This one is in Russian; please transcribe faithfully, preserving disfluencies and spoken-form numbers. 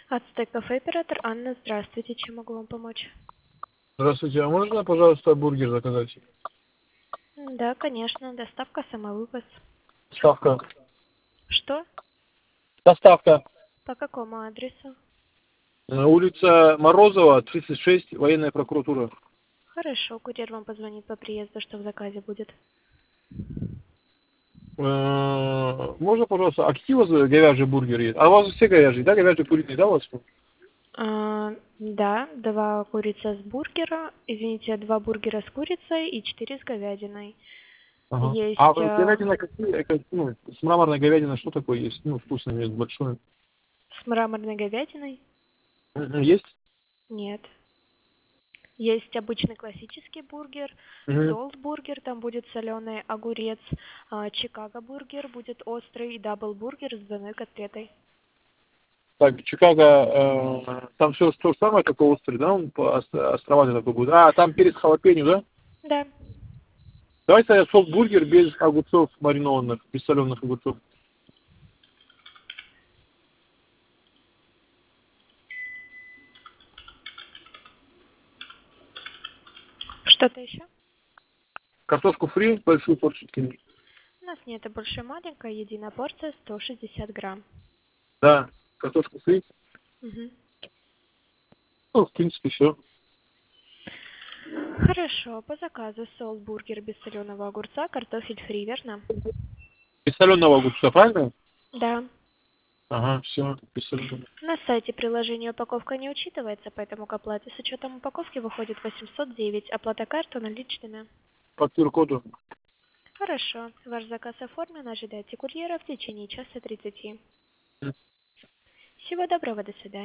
Ацтек кафе, оператор Анна, здравствуйте, чем могу вам помочь? Здравствуйте, а можно, пожалуйста, бургер заказать? Да, конечно, доставка, самовывоз. Доставка. Что? Доставка. По какому адресу? На улица Морозова, тридцать шесть, военная прокуратура. Хорошо, курьер вам позвонит по приезду, что в заказе будет. Э, Можно, пожалуйста, а какие у вас говяжий бургер есть? А у вас все говяжьи, да? Говяжий куриный, да, у вас? А, да, два курица с бургера, извините, два бургера с курицей и четыре с говядиной. Ага. А Есть вот а, говядина какие? Э, как, ну, с мраморной говядиной что такое есть? Ну, вкусное, есть большое. с мраморной говядиной? Мгм, есть? Нет. Есть обычный классический бургер, Мгм. солт-бургер, там будет соленый огурец, а, Чикаго-бургер будет острый, и дабл-бургер с двойной котлетой. Так, Чикаго, э, там все то же самое, только острый, да? Он по ос- островатый такой будет. А, там перец халапеньо, да? Да. Давайте я софт-бургер без огурцов маринованных, без соленых огурцов. Что-то еще? Картошку фри, большую порцию кинуть. У нас нет, это больше маленькая, единая порция, сто шестьдесят грамм. Да, картошку фри. Мгм. Ну, в принципе, все. Хорошо, по заказу солт-бургер без соленого огурца, картофель фри, верно? Без соленого огурца, правильно? Да. Ага, все, без соленого. На сайте приложения упаковка не учитывается, поэтому к оплате с учетом упаковки выходит восемьсот девять, оплата картой наличными. По ку ар коду. Хорошо, ваш заказ оформлен, ожидайте курьера в течение часа тридцати. Всего доброго, до свидания.